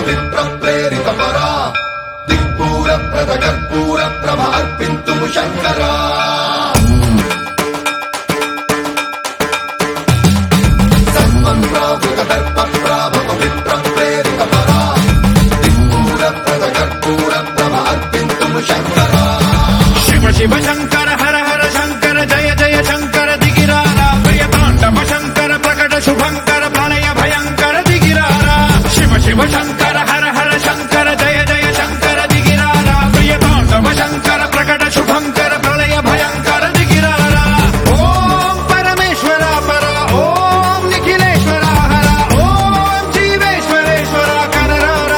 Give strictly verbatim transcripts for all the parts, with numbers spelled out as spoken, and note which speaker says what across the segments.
Speaker 1: పవిత్ర ప్రేరిత పరా దిక్పూర ప్రద కర్పూర ప్రభ అర్పింతుము శంకరా సన్మంత్రావృత దర్ప ప్రాభ పవిత్ర ప్రేరిత పరా దిక్పూర ప్రద కర్పూర ప్రభ అర్పింతుము శంకరా
Speaker 2: శివ శివ శంకర హర హర శంకర జయ జయ శంకర దిగిరారా ప్రియతాండవ శంకర ప్రకట శుభంకర ప్రళయ భయంకర దిగిరారా శివ శివ శంకర హర హర శంకర జయ జయ శంకర దిగిరారా ప్రియతాండవ శంకర ప్రకట శుభంకర ప్రళయ భయంకర దిగిరారా ఓం పరమేశ్వర పర ఓం నిఖిలేశ్వర హర ఓం జీవేశ్వరేశ్వర కరరారా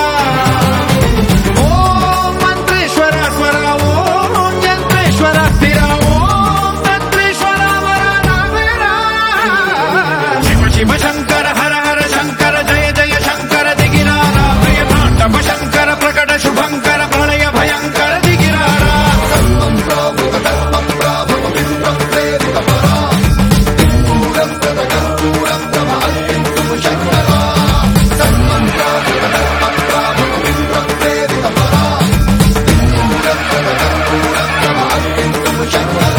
Speaker 2: ఓం మంత్రేశ్వర స్వర ఓం యంత్రేశ్వర స్థిర ఓం తంత్రేశ్వర వర నావేరా శివ శివ శంకర హర హర శంకర జయ జయ శంకర దిగిరారా ప్రియతాండవ శంకర ప్రకట శుభంకర ప్రళయ భయంకర దిగిరారా
Speaker 1: సన్మంత్రావృత దర్ప ప్రాభ పవిత్ర ప్రేరిత పరా దిక్పూర ప్రద కర్పూర ప్రభ అర్పింతుము శంకరా సన్మంత్రావృత దర్ప ప్రాభ పవిత్ర ప్రేరిత పరా దిక్పూర ప్రద కర్పూర ప్రభ అర్పింతుము శంకరా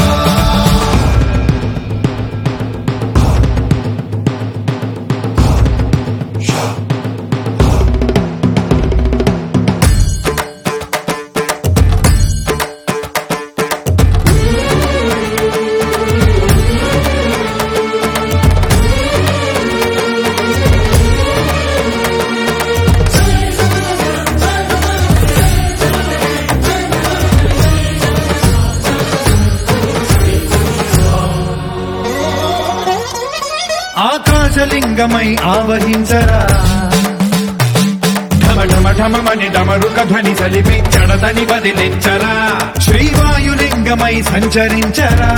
Speaker 2: ఆకాశలింగమై ఆవహించరా ఢమ ఢమ ఢమమని డమరుక ధ్వని సలిపి చడదని వదిలించరా శ్రీవాయులింగమై సంచరించరా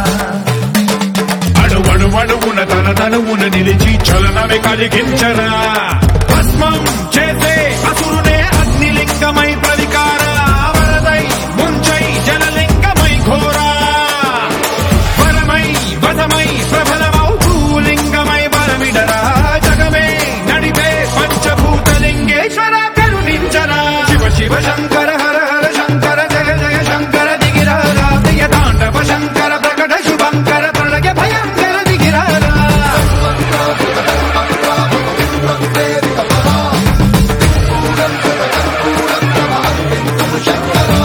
Speaker 2: అడువడువడువున తన తనువున నిలిచి చలనమే కలిగించరా భస్మం చేసే అసురునే అగ్నిలింగమై ప్రవికార వరదై ముంచై జలలింగమై ఘోరా వరమై వదమై ప్రబలమౌ భూలింగమై బలమిడరా జగమే నడిపే పంచభూతలింగేశ్వర కరుణించరా శివ శివ శంకర హర హర శంకర జయ జయ శంకర దిగిరారా ప్రియతాండవ శంకర ప్రకట శుభంకర ప్రళయ భయంకర దిగిరారా
Speaker 1: సన్మంత్రావృత దర్ప ప్రాభ పవిత్ర ప్రేరిత పరా దిక్పూర ప్రద కర్పూర ప్రభ అర్పింతుము శంకరా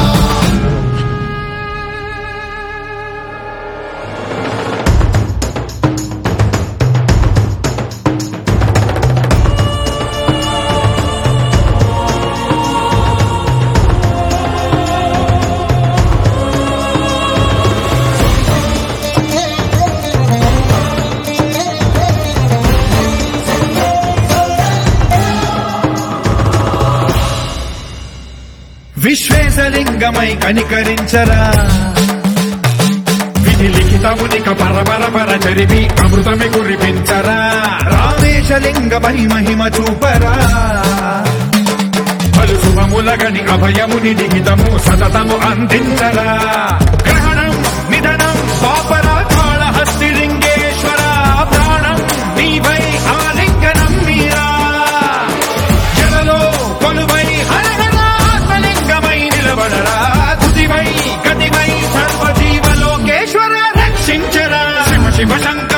Speaker 2: విశ్వేశలింగమై కనికరించరా విధి లిఖితమునిక పరపర పర చరివి అమృతమి కురిపించరా రామేశలింగమై మహిమ చూపరా పలు శుభములగని అభయముని లిఖితము సతతము అందించరా గ్రహణం నిధనం పాపరా కాళహస్తి లింగేశ్వర ప్రాణం నీవై ఆలింగనం మీరా జలలో కొలువై హరహర ఆత్మలింగమై నిలబడరా తుదివై గతివై సర్వజీవలోకేశ్వర రక్షించరా శివ శివ శంకర